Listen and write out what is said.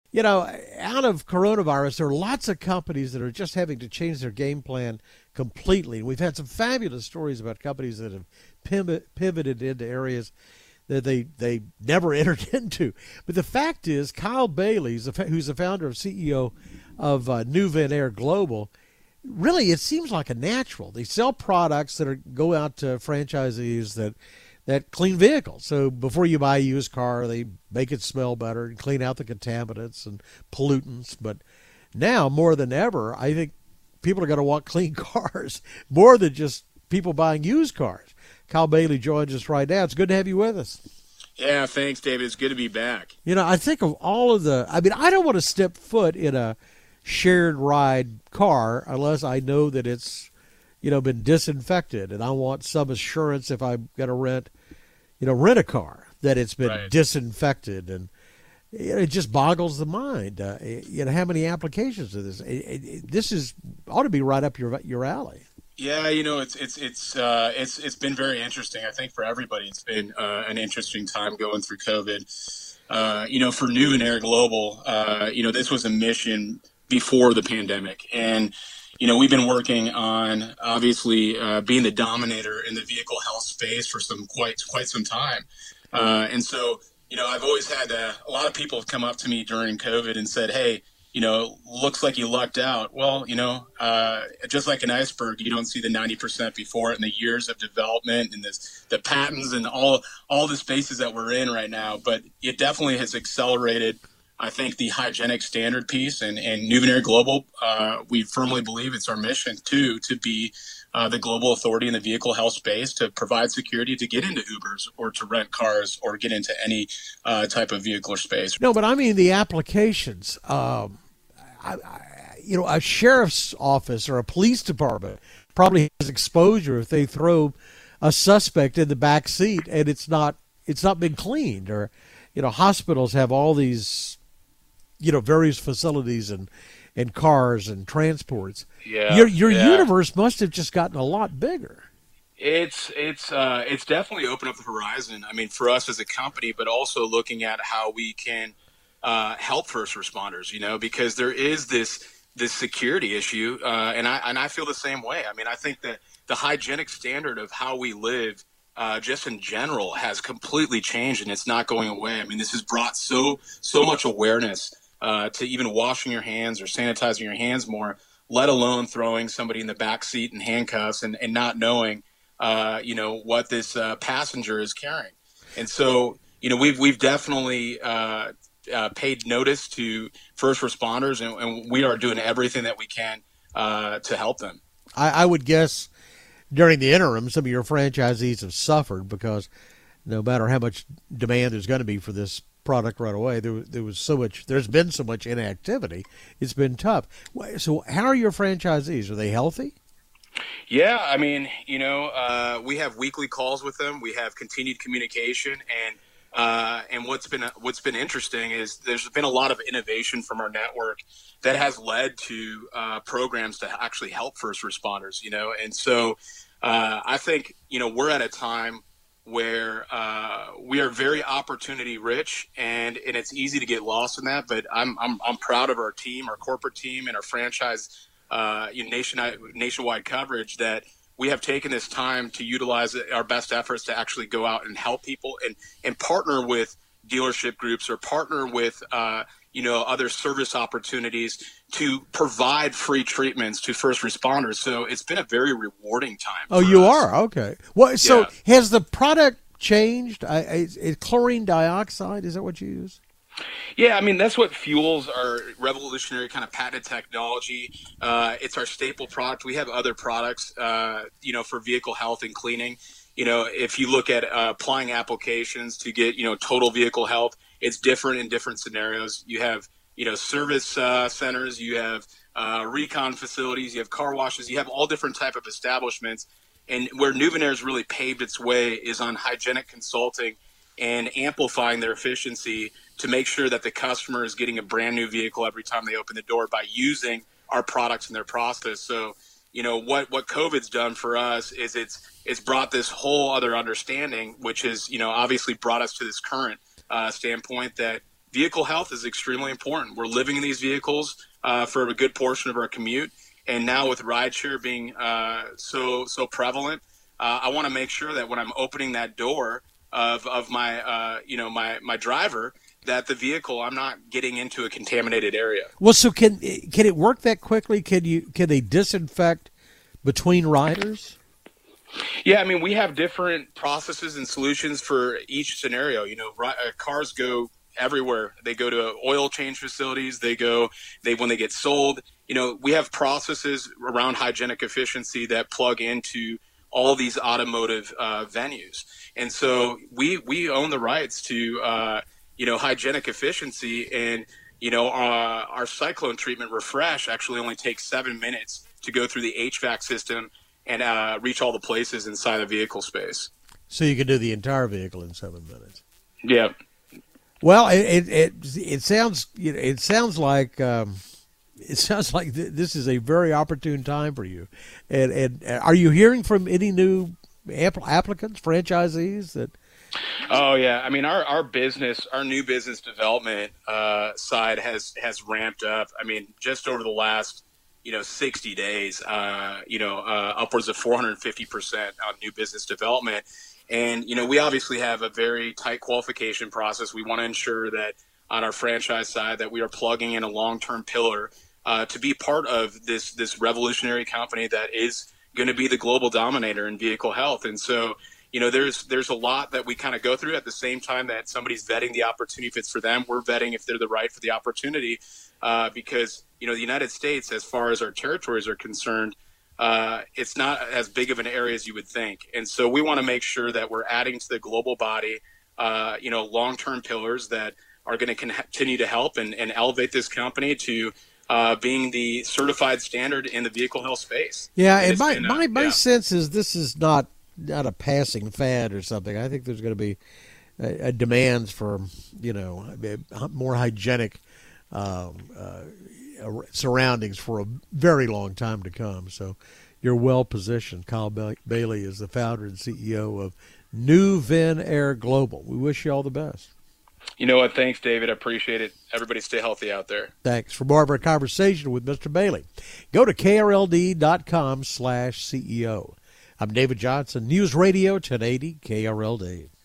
You know, out of coronavirus, there are lots of companies that are just having to change their game plan completely. We've had some fabulous stories about companies that have pivoted into areas that they never entered into. But the fact is, Kyle Bailey, who's the founder and CEO of Nuvenair Global, really it seems like a natural. They sell products that go out to franchisees that clean vehicles. So before you buy a used car, they make it smell better and clean out the contaminants and pollutants. But now more than ever, I think people are going to want clean cars more than just people buying used cars. Kyle Bailey joins us right now. It's good to have you with us. Yeah, thanks, David. It's good to be back. You know, I think of all of I mean, I don't want to step foot in a shared ride car unless I know that it's, been disinfected, and I want some assurance if I'm going to rent a car that it's been Right. disinfected, and it just boggles the mind. How many applications of this? This is ought to be right up your alley. Yeah, it's been very interesting. I think for everybody, it's been an interesting time going through COVID. For New and Air Global, this was a mission before the pandemic, and we've been working on obviously being the dominator in the vehicle health space for some quite some time, and so I've always had a lot of people have come up to me during COVID and said, "Hey, looks like you lucked out." Well, just like an iceberg, you don't see the 90% before it and the years of development and the patents and all the spaces that we're in right now. But it definitely has accelerated, I think, the hygienic standard piece, and Nuvenair Global, we firmly believe it's our mission to be the global authority in the vehicle health space, to provide security, to get into Ubers or to rent cars or get into any type of vehicle or space. No, but I mean the applications. A sheriff's office or a police department probably has exposure if they throw a suspect in the back seat and it's not been cleaned. Or hospitals have all these various facilities and cars and transports. Yeah, Your yeah. universe must have just gotten a lot bigger. It's definitely opened up the horizon. I mean, for us as a company, but also looking at how we can help first responders. Because there is this security issue, and I feel the same way. I mean, I think that the hygienic standard of how we live, just in general, has completely changed, and it's not going away. I mean, this has brought so much awareness to even washing your hands or sanitizing your hands more, let alone throwing somebody in the back seat in handcuffs and not knowing, what this passenger is carrying. And so, we've definitely paid notice to first responders, and we are doing everything that we can to help them. I would guess during the interim, some of your franchisees have suffered because no matter how much demand there's going to be for this product right away, there's been so much inactivity. It's been tough. So how are your franchisees? Are they healthy? Yeah, I mean, we have weekly calls with them. We have continued communication, and what's been interesting is there's been a lot of innovation from our network that has led to programs to actually help first responders. And so I think we're at a time where we are very opportunity rich, and it's easy to get lost in that. But I'm proud of our team, our corporate team, and our franchise nationwide coverage, that we have taken this time to utilize our best efforts to actually go out and help people and partner with dealership groups or partner with other service opportunities to provide free treatments to first responders. So it's been a very rewarding time Oh, for you us. are? Okay. Well, so Yeah. has the product changed? Chlorine dioxide, is that what you use? Yeah, I mean, that's what fuels our revolutionary kind of patented technology. It's our staple product. We have other products, for vehicle health and cleaning. If you look at applying applications to get, total vehicle health, it's different in different scenarios. You have, service centers, you have recon facilities, you have car washes, you have all different type of establishments. And where Nuvenair's really paved its way is on hygienic consulting and amplifying their efficiency to make sure that the customer is getting a brand new vehicle every time they open the door by using our products in their process. So, what COVID's done for us is it's brought this whole other understanding, which is, obviously brought us to this current standpoint that vehicle health is extremely important. We're living in these vehicles for a good portion of our commute. And now with rideshare being so prevalent, I want to make sure that when I'm opening that door of my my driver, that the vehicle, I'm not getting into a contaminated area. Well, so can it work that quickly? Can they disinfect between riders? Yeah, I mean, we have different processes and solutions for each scenario. Cars go everywhere. They go to oil change facilities. When they get sold. We have processes around hygienic efficiency that plug into all these automotive venues, and so we own the rights to hygienic efficiency. And our cyclone treatment refresh actually only takes 7 minutes to go through the HVAC system and reach all the places inside the vehicle space. So you can do the entire vehicle in 7 minutes. Yeah. Well, it sounds like this is a very opportune time for you. And are you hearing from any new applicants, franchisees that? Oh yeah, I mean our new business development side has ramped up. I mean, just over the last 60 days, upwards of 450% on new business development. And, we obviously have a very tight qualification process. We want to ensure that on our franchise side that we are plugging in a long-term pillar to be part of this revolutionary company that is going to be the global dominator in vehicle health. And so, there's a lot that we kind of go through at the same time that somebody's vetting the opportunity. If it's for them, we're vetting if they're the right for the opportunity because, the United States, as far as our territories are concerned, it's not as big of an area as you would think. And so we want to make sure that we're adding to the global body, long-term pillars that are going to continue to help and elevate this company to being the certified standard in the vehicle health space. Yeah, and my sense is this is not a passing fad or something. I think there's going to be a demands for, more hygienic surroundings for a very long time to come. So you're well positioned. Kyle Bailey is the founder and CEO of New Vin Air Global. We wish you all the best. You know what? Thanks, David. I appreciate it. Everybody stay healthy out there. Thanks. For more of our conversation with Mr. Bailey, go to krld.com/CEO. I'm David Johnson, News Radio 1080 KRLD.